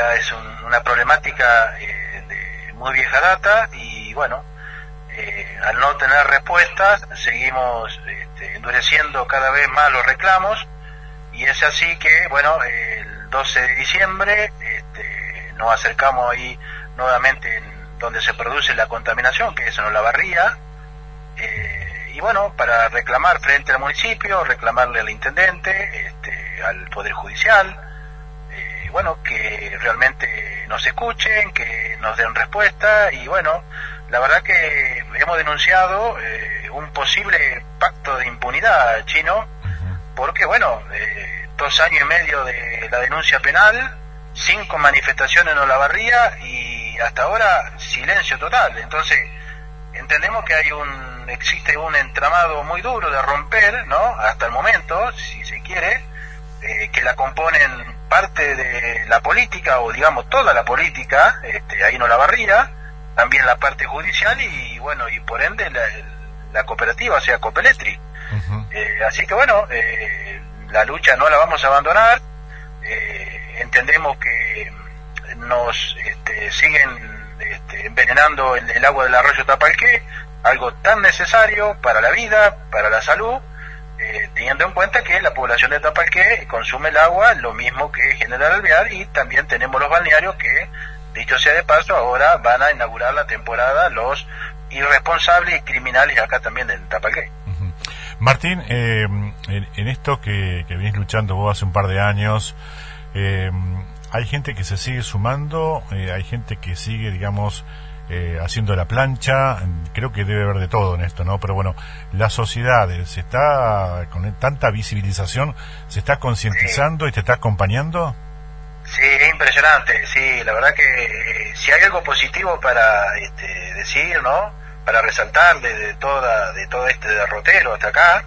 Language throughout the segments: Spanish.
ya es una problemática de muy vieja data y bueno, al no tener respuestas seguimos endureciendo cada vez más los reclamos y es así que bueno, el 12 de diciembre nos acercamos ahí nuevamente en donde se produce la contaminación, que es en Olavarría, y bueno, para reclamar frente al municipio, reclamarle al intendente, al Poder Judicial, bueno, que realmente nos escuchen, que nos den respuesta y bueno, la verdad que hemos denunciado un posible pacto de impunidad chino, porque bueno, 2 años y medio de la denuncia penal, 5 manifestaciones en Olavarría y hasta ahora silencio total. Entonces entendemos que existe un entramado muy duro de romper, ¿no? Hasta el momento, si se quiere, que la componen parte de la política o digamos toda la política ahí en Olavarría, también la parte judicial y bueno, y por ende la cooperativa, o sea, Copeletri. Así que bueno, la lucha no la vamos a abandonar. Entendemos que nos siguen envenenando el agua del arroyo Tapalqué, algo tan necesario para la vida, para la salud, teniendo en cuenta que la población de Tapalqué consume el agua lo mismo que General Alvear y también tenemos los balnearios que, dicho sea de paso, ahora van a inaugurar la temporada los irresponsables y criminales acá también en Tapalqué. Martín, en esto que venís luchando vos hace un par de años, hay gente que se sigue sumando, hay gente que sigue, digamos, haciendo la plancha. Creo que debe haber de todo en esto, ¿no? Pero bueno, la sociedad se está, con tanta visibilización, se está concientizando y te está acompañando. Sí, es impresionante, sí, la verdad que si hay algo positivo para decir, ¿no? Para resaltar de todo este derrotero hasta acá,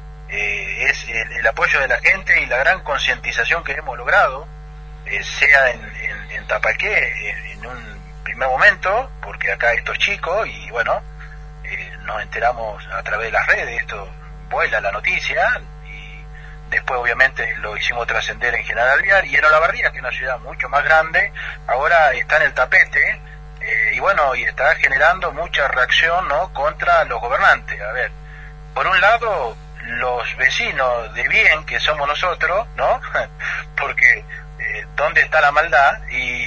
es el apoyo de la gente y la gran concientización que hemos logrado, sea en Tapalqué en un primer momento, porque acá estos chicos, y bueno, nos enteramos a través de las redes, esto vuela la noticia, y después obviamente lo hicimos trascender en General Alvear, y en Olavarría, que es una ciudad mucho más grande, ahora está en el tapete, y bueno, y está generando mucha reacción, ¿no?, contra los gobernantes. A ver, por un lado, los vecinos de bien que somos nosotros, ¿no? Porque ¿dónde está la maldad?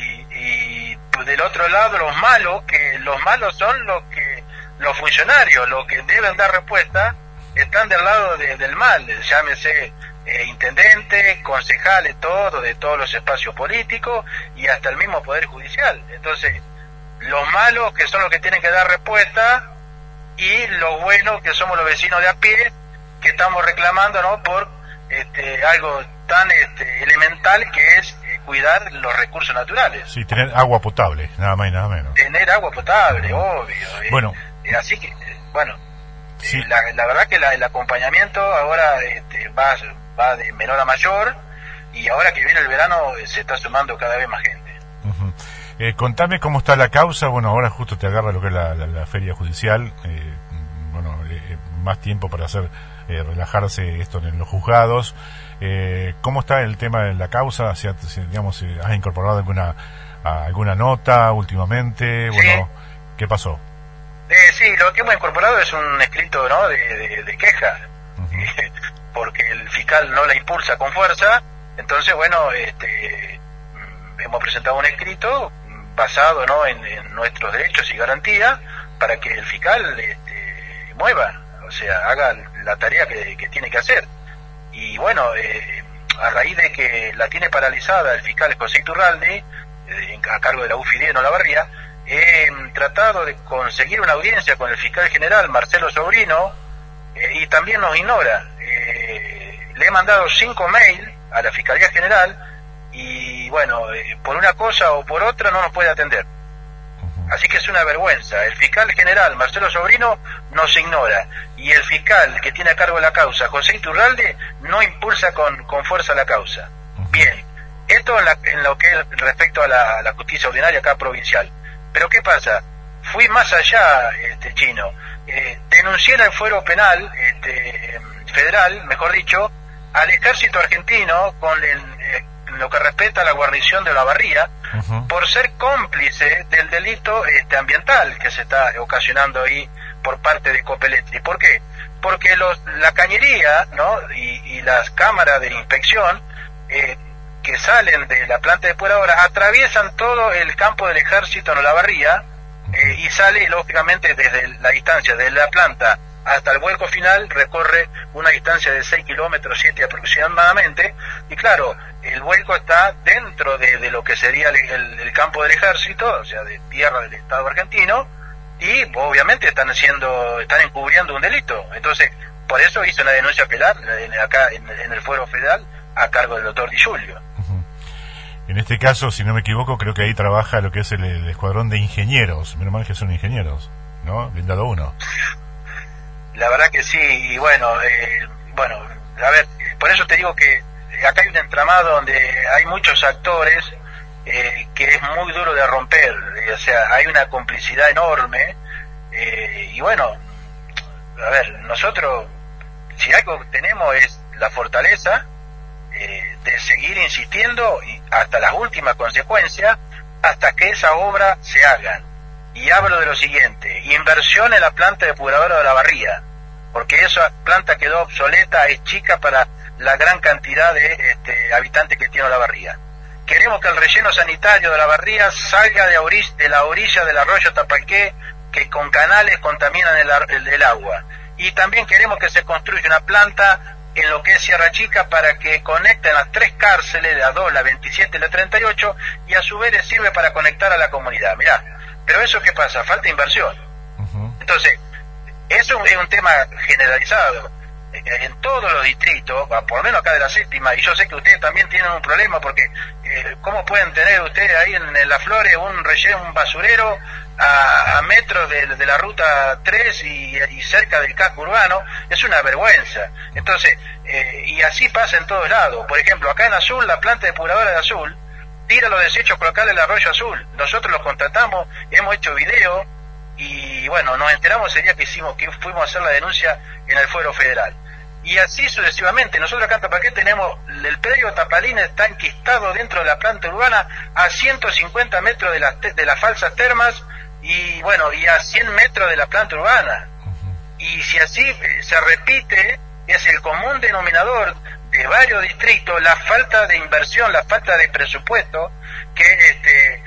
Y del otro lado los malos son los funcionarios, los que deben dar respuesta, están del lado del mal, llámese intendente, concejales, de todos los espacios políticos y hasta el mismo Poder Judicial. Entonces, los malos que son los que tienen que dar respuesta y los buenos que somos los vecinos de a pie que estamos reclamando, ¿no?, por algo tan elemental que es cuidar los recursos naturales. Sí, tener agua potable, nada más y nada menos. Tener agua potable, obvio. Bueno. Así que, bueno, sí. La verdad que el acompañamiento ahora va de menor a mayor y ahora que viene el verano se está sumando cada vez más gente. Contame cómo está la causa. Bueno, ahora justo te agarra lo que es la feria judicial. Más tiempo para hacer relajarse esto en los juzgados. ¿Cómo está el tema de la causa? Si digamos, ¿has incorporado alguna nota últimamente? Sí. Bueno, ¿qué pasó? Sí, lo que hemos incorporado es un escrito, ¿no?, de queja, porque el fiscal no la impulsa con fuerza. Entonces, bueno, hemos presentado un escrito basado, ¿no?, en nuestros derechos y garantías para que el fiscal mueva, o sea, haga la tarea que tiene que hacer. Y bueno, a raíz de que la tiene paralizada el fiscal José Iturralde, a cargo de la UFID en Olavarría, he tratado de conseguir una audiencia con el fiscal general Marcelo Sobrino, y también nos ignora. Le he mandado 5 mails a la Fiscalía General y bueno, por una cosa o por otra no nos puede atender. Así que es una vergüenza. El fiscal general Marcelo Sobrino nos ignora y el fiscal que tiene a cargo la causa, José Iturralde, no impulsa con fuerza la causa. Bien, esto en lo que es respecto a la justicia ordinaria acá provincial. Pero ¿qué pasa? Fui más allá, Chino. Denuncié en el fuero penal federal, mejor dicho, al ejército argentino lo que respecta a la guarnición de Olavarría, por ser cómplice del delito ambiental que se está ocasionando ahí por parte de Copeletri. ¿Por qué? Porque la cañería, ¿no?, y las cámaras de inspección que salen de la planta depuradora atraviesan todo el campo del ejército en Olavarría, y sale lógicamente desde la distancia de la planta hasta el vuelco final, recorre una distancia de 6 kilómetros, 7 aproximadamente, y claro, el vuelco está dentro de lo que sería el campo del ejército, o sea, de tierra del Estado argentino, y obviamente están encubriendo un delito. Entonces, por eso hizo una denuncia penal acá en el Fuero Federal a cargo del doctor Di Giulio. En este caso, si no me equivoco, creo que ahí trabaja lo que es el escuadrón de ingenieros. Menos mal que son ingenieros, ¿no? Blindado 1. La verdad que sí, y bueno, a ver, por eso te digo que acá hay un entramado donde hay muchos actores que es muy duro de romper, o sea, hay una complicidad enorme, y bueno, a ver, nosotros, si algo tenemos es la fortaleza de seguir insistiendo y hasta las últimas consecuencias, hasta que esa obra se haga. Y hablo de lo siguiente: inversión en la planta depuradora de Olavarría, porque esa planta quedó obsoleta, es chica para la gran cantidad de habitantes que tiene Olavarría. Queremos que el relleno sanitario de Olavarría salga de la orilla del arroyo Tapalqué, que con canales contaminan el agua. Y también queremos que se construya una planta en lo que es Sierra Chica para que conecten las 3 cárceles, la 2, la 27 y la 38, y a su vez les sirve para conectar a la comunidad. Mirá, pero eso ¿qué pasa? Falta inversión. Entonces, eso es un tema generalizado en todos los distritos, por lo menos acá de la séptima, y yo sé que ustedes también tienen un problema, porque ¿cómo pueden tener ustedes ahí en Las Flores un relleno, un basurero a metros de la ruta 3 y cerca del casco urbano? Es una vergüenza. Entonces, y así pasa en todos lados. Por ejemplo, acá en Azul, la planta depuradora de Azul tira los desechos locales del arroyo Azul. Nosotros los contratamos, hemos hecho video, y bueno, nos enteramos ese día que fuimos a hacer la denuncia en el Fuero Federal. Y así sucesivamente. Nosotros acá en Tapalqué tenemos el predio Tapalín, está enquistado dentro de la planta urbana a 150 metros de las falsas termas, y bueno, y a 100 metros de la planta urbana. Y si así se repite, es el común denominador de varios distritos, la falta de inversión, la falta de presupuesto que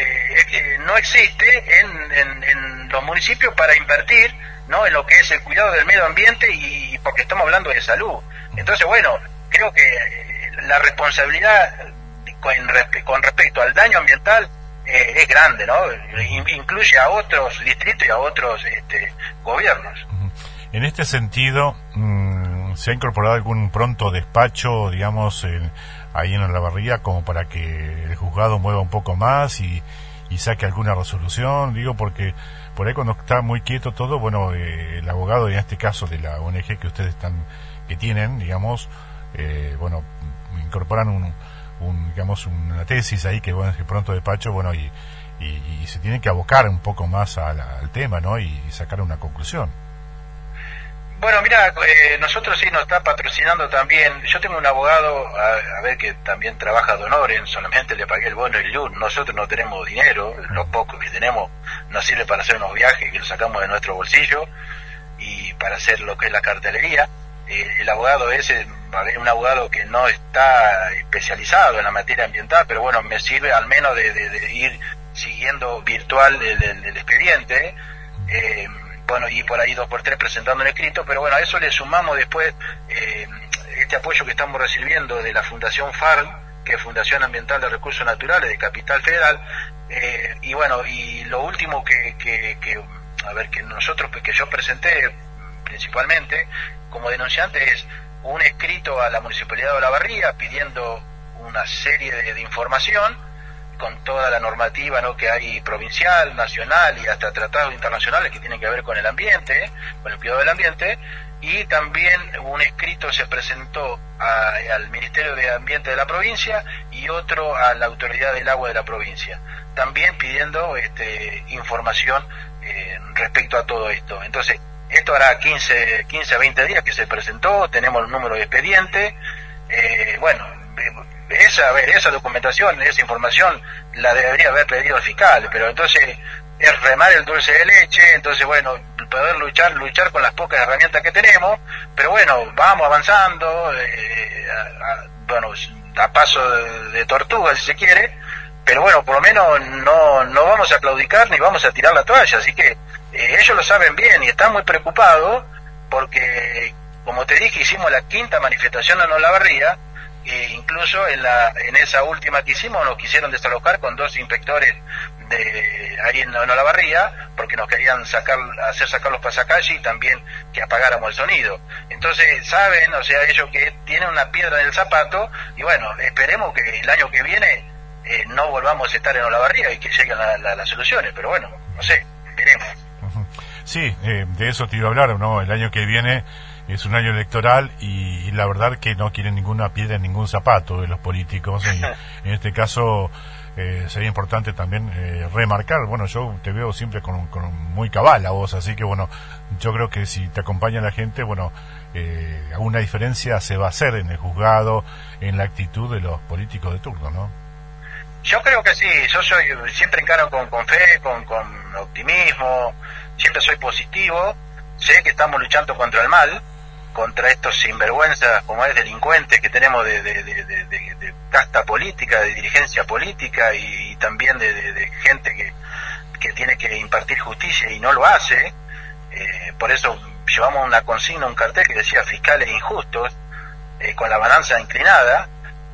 no existe en los municipios para invertir, ¿no?, en lo que es el cuidado del medio ambiente, y porque estamos hablando de salud. Entonces, bueno, creo que la responsabilidad con respecto al daño ambiental es grande, ¿no? Incluye a otros distritos y a otros gobiernos. En este sentido, ¿se ha incorporado algún pronto despacho, digamos, ahí en Olavarría, como para que el juzgado mueva un poco más y saque alguna resolución? Digo, porque por ahí cuando está muy quieto todo, bueno, el abogado, en este caso de la ONG que ustedes tienen, digamos, bueno, incorporan digamos, una tesis ahí que, bueno, que pronto despacho, bueno, y se tiene que abocar un poco más al tema, ¿no?, y sacar una conclusión. Bueno, mira, nosotros sí nos está patrocinando también. Yo tengo un abogado, a ver, que también trabaja de honoren, solamente le pagué el bono y el LUN. Nosotros no tenemos dinero, lo poco que tenemos nos sirve para hacer unos viajes que lo sacamos de nuestro bolsillo y para hacer lo que es la cartelería. El abogado ese es un abogado que no está especializado en la materia ambiental, pero bueno, me sirve al menos de ir siguiendo virtual el expediente. Bueno, y por ahí 2 por 3 presentando un escrito, pero bueno, a eso le sumamos después este apoyo que estamos recibiendo de la Fundación FARM, que es Fundación Ambiental de Recursos Naturales de Capital Federal, y bueno, y lo último que nosotros, que yo presenté principalmente como denunciante, es un escrito a la Municipalidad de Olavarría pidiendo una serie de información con toda la normativa, ¿no?, que hay provincial, nacional y hasta tratados internacionales que tienen que ver con el ambiente, con el cuidado del ambiente. Y también un escrito se presentó al Ministerio de Ambiente de la provincia y otro a la Autoridad del Agua de la provincia, también pidiendo información respecto a todo esto. Entonces, esto hará 15 a 20 días que se presentó, tenemos el número de expediente. Bueno, esa documentación, esa información la debería haber pedido el fiscal, pero entonces es remar el dulce de leche, entonces bueno, poder luchar con las pocas herramientas que tenemos, pero bueno, vamos avanzando, a paso de tortuga si se quiere, pero bueno, por lo menos no vamos a claudicar ni vamos a tirar la toalla, así que ellos lo saben bien y están muy preocupados porque, como te dije, hicimos la 5ª manifestación en Olavarría, e incluso en esa última que hicimos nos quisieron desalojar con 2 inspectores ahí en Olavarría, porque nos querían hacer sacar los pasacalles y también que apagáramos el sonido. Entonces saben, o sea, ellos que tienen una piedra en el zapato, y bueno, esperemos que el año que viene no volvamos a estar en Olavarría y que lleguen las soluciones, pero bueno, no sé, veremos. Sí, de eso te iba a hablar, ¿no? El año que viene es un año electoral y la verdad que no quieren ninguna piedra en ningún zapato de los políticos, y en este caso sería importante también remarcar, bueno, yo te veo siempre con muy cabal a vos, así que bueno, yo creo que si te acompaña la gente, bueno, alguna diferencia se va a hacer en el juzgado, en la actitud de los políticos de turno, ¿no? Yo creo que sí, yo siempre encaro con fe, con optimismo, siempre soy positivo, sé que estamos luchando contra el mal, contra estos sinvergüenzas como es delincuentes que tenemos de casta política, de dirigencia política y también de gente que tiene que impartir justicia y no lo hace. Por eso llevamos una consigna, un cartel que decía fiscales injustos, con la balanza inclinada,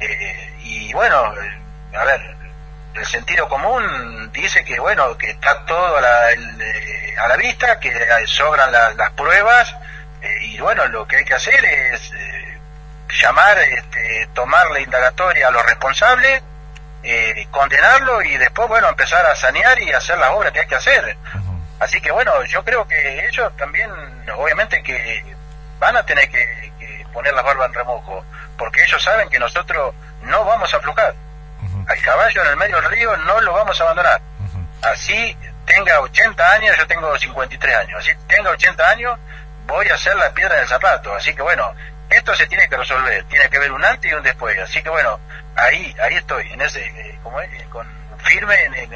y bueno, a ver, el sentido común dice que bueno, que está todo a la vista, que sobran las pruebas, y bueno, lo que hay que hacer es llamar, tomar la indagatoria a los responsables, condenarlo y después bueno, empezar a sanear y hacer las obras que hay que hacer. Así que bueno, yo creo que ellos también obviamente que van a tener que poner las barbas en remojo, porque ellos saben que nosotros no vamos a aflojar. Al caballo en el medio del río no lo vamos a abandonar. Así tenga 80 años, yo tengo 53 años, así tenga 80 años, voy a hacer la piedra del zapato. Así que bueno, esto se tiene que resolver, tiene que haber un antes y un después. Así que bueno, ahí estoy, en ese, firme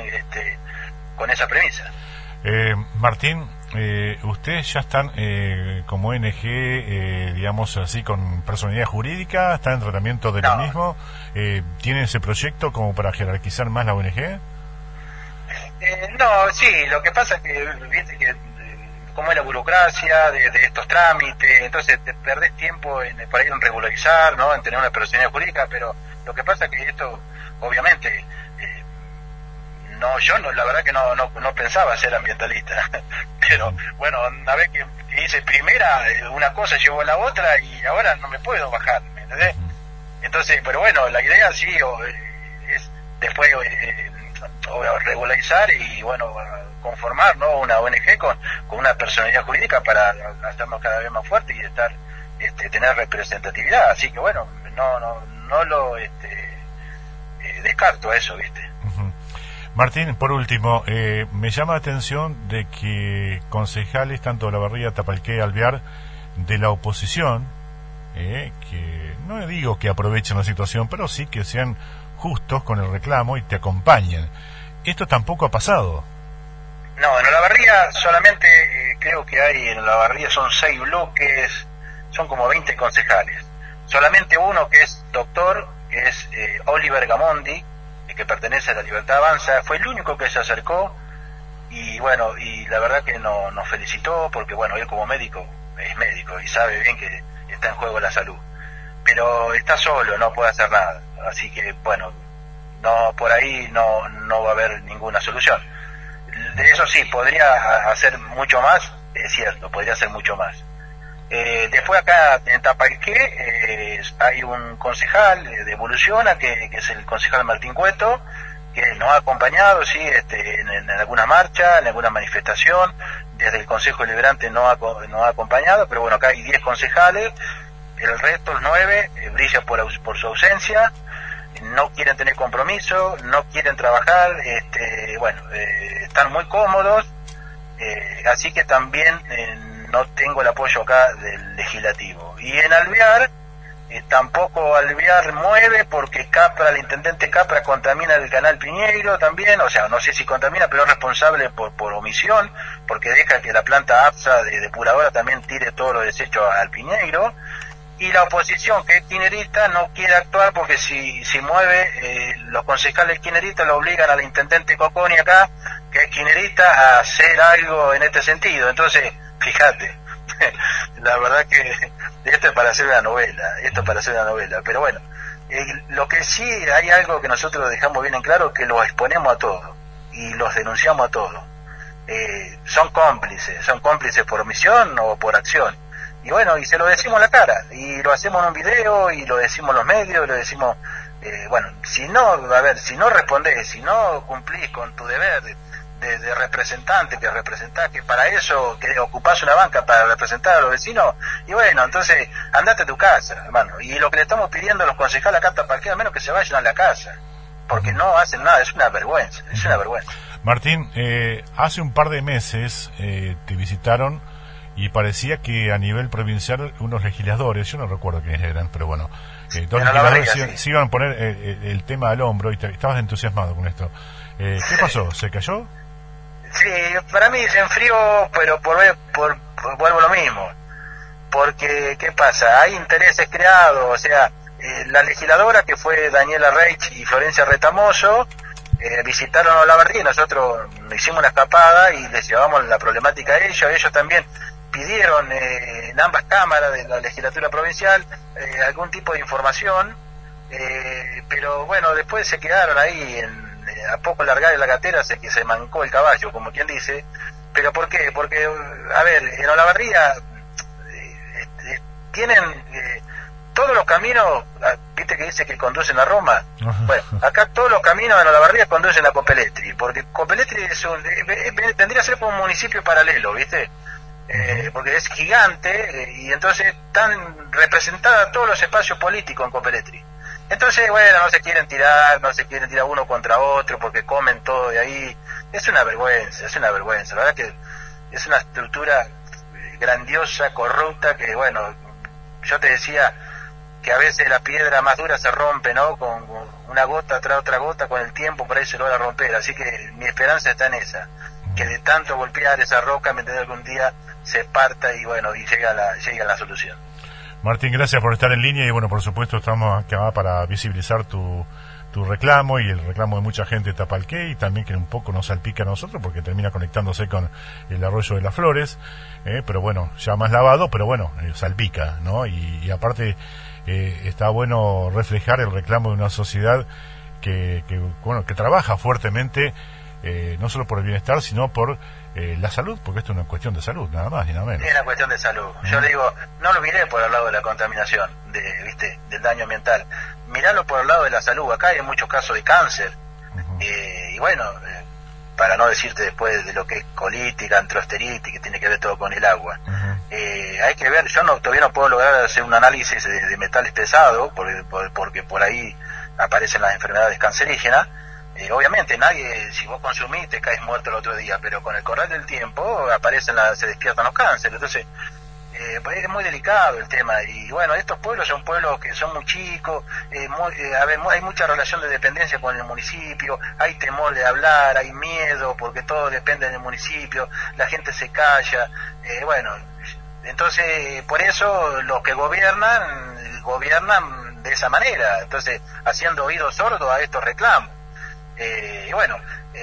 con esa premisa. Martín, ustedes ya están como ONG, digamos así, con personalidad jurídica, están en tratamiento de lo mismo, ¿tienen ese proyecto como para jerarquizar más la ONG? No, sí, lo que pasa es que, viste que como es la burocracia de estos trámites, entonces te perdés tiempo por ahí en regularizar, ¿no? En tener una personalidad jurídica, pero lo que pasa es que esto, obviamente, yo la verdad que no pensaba ser ambientalista, pero bueno, una vez que hice primera, una cosa llevó a la otra y ahora no me puedo bajar, ¿me entendés? Entonces, pero bueno, la idea sí es después regularizar y bueno, conformar, ¿no? Una ONG con una personalidad jurídica para hacernos cada vez más fuertes y tener representatividad. Así que bueno, no lo descarto a eso, ¿viste? Martín, por último, me llama la atención de que concejales, tanto de Olavarría, Tapalqué, Alvear, de la oposición, que no digo que aprovechen la situación, pero sí que sean justos con el reclamo y te acompañen. Esto tampoco ha pasado. No, en Olavarría solamente creo que hay, en Olavarría son 6 bloques, son como 20 concejales. Solamente uno que es doctor, que es Oliver Gamondi, que pertenece a La Libertad Avanza, fue el único que se acercó y bueno, y la verdad que nos felicitó porque bueno, él como médico es médico y sabe bien que está en juego la salud, pero está solo, no puede hacer nada, así que bueno, por ahí no va a haber ninguna solución. De eso sí, podría hacer mucho más, es cierto, podría hacer mucho más. Después acá en Tapalqué hay un concejal de Evoluciona, que es el concejal Martín Cueto, que nos ha acompañado, sí, en alguna marcha, en alguna manifestación, desde el Consejo Deliberante nos ha acompañado, pero bueno, acá hay 10 concejales, el resto, los 9, brilla por su ausencia, no quieren tener compromiso, no quieren trabajar, están muy cómodos, así que también no tengo el apoyo acá del legislativo. Y en Alvear tampoco Alvear mueve porque Capra, el intendente Capra contamina el canal Piñeiro también, o sea, no sé si contamina, pero es responsable por omisión, porque deja que la planta APSA de depuradora también tire todos los desechos al Piñeiro. Y la oposición, que es kirchnerista, no quiere actuar porque si mueve, los concejales kirchneristas lo obligan al intendente Cocconi acá, que es kirchnerista, a hacer algo en este sentido. Entonces, fíjate, la verdad que esto es para hacer una novela, pero bueno, lo que sí hay algo que nosotros dejamos bien en claro, que los exponemos a todos y los denunciamos a todos. Son cómplices por omisión o por acción. Y bueno, y se lo decimos a la cara, y lo hacemos en un video, y lo decimos en los medios, y lo decimos, bueno, si no respondés, si no cumplís con tu deber de representante, que representás, que para eso que ocupás una banca para representar a los vecinos, y bueno, entonces andate a tu casa, hermano. Y lo que le estamos pidiendo a los concejales acá en Tapalqué, al menos que se vayan a la casa, porque no hacen nada, es una vergüenza. Martín, hace un par de meses te visitaron y parecía que a nivel provincial unos legisladores, yo no recuerdo quiénes eran, pero bueno, dos legisladores se iban a poner el tema al hombro y estabas entusiasmado con esto. ¿Qué pasó? ¿Se cayó? Sí, para mí se enfrió, pero vuelvo lo mismo, porque ¿qué pasa? Hay intereses creados, o sea, la legisladora que fue Daniela Reich y Florencia Retamoso visitaron a Olavarría y nosotros hicimos una escapada y les llevamos la problemática a ellos también pidieron en ambas cámaras de la legislatura provincial algún tipo de información, pero bueno, después se quedaron ahí a poco largar de la gatera, que se mancó el caballo, como quien dice. ¿Pero por qué? Porque, a ver, en Olavarría tienen todos los caminos, viste que dice que conducen a Roma. Bueno, acá todos los caminos en Olavarría conducen a Coppeletri, porque Coppeletri tendría que ser como un municipio paralelo, viste, porque es gigante, y entonces están representados todos los espacios políticos en Coppeletri. Entonces, bueno, no se quieren tirar uno contra otro porque comen todo de ahí. Es una vergüenza, la verdad que es una estructura grandiosa, corrupta, que bueno, yo te decía que a veces la piedra más dura se rompe, ¿no? Con una gota tras otra gota, con el tiempo por ahí se logra romper. Así que mi esperanza está en esa, que de tanto golpear esa roca, me entendés, algún día se parta y bueno, y llega la solución. Martín, gracias por estar en línea y bueno, por supuesto estamos acá para visibilizar tu reclamo y el reclamo de mucha gente de Tapalqué, y también que un poco nos salpica a nosotros porque termina conectándose con el arroyo de las Flores, pero bueno, ya más lavado, pero bueno, salpica, ¿no? Y aparte está bueno reflejar el reclamo de una sociedad que trabaja fuertemente, no solo por el bienestar, sino por la salud, porque esto es una cuestión de salud, nada más y nada menos. Es una cuestión de salud. Yo le digo, no lo miré por el lado de la contaminación, del daño ambiental, miralo por el lado de la salud. Acá hay muchos casos de cáncer, y bueno, para no decirte después de lo que es colitis, gastroenteritis, que tiene que ver todo con el agua. Hay que ver, yo todavía no puedo lograr hacer un análisis de metales pesados, porque por ahí aparecen las enfermedades cancerígenas. Obviamente nadie, si vos consumís te caes muerto el otro día, pero con el correr del tiempo se despiertan los cánceres. Entonces es muy delicado el tema, y bueno, estos pueblos son pueblos que son muy chicos, hay mucha relación de dependencia con el municipio, hay temor de hablar, hay miedo porque todo depende del municipio, la gente se calla, bueno, entonces por eso los que gobiernan de esa manera, entonces haciendo oídos sordos a estos reclamos. Y bueno,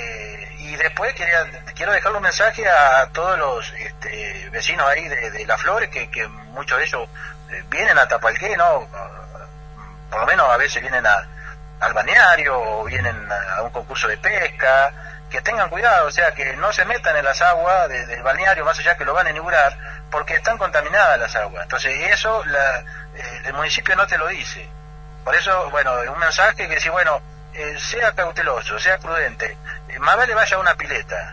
y después quiero dejarle un mensaje a todos los vecinos ahí de Las Flores, que muchos de ellos vienen a Tapalqué, ¿no? Por lo menos a veces vienen al balneario o vienen a un concurso de pesca, que tengan cuidado, o sea, que no se metan en las aguas del balneario, más allá que lo van a inaugurar, porque están contaminadas las aguas. Entonces eso el municipio no te lo dice. Por eso, bueno, un mensaje que dice, bueno, sea cauteloso, sea prudente, más vale vaya a una pileta,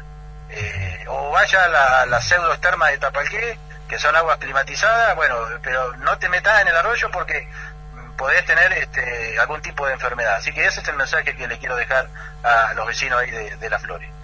o vaya a la pseudoesterma de Tapalqué, que son aguas climatizadas, bueno, pero no te metas en el arroyo porque podés tener algún tipo de enfermedad. Así que ese es el mensaje que le quiero dejar a los vecinos ahí de Las Flores.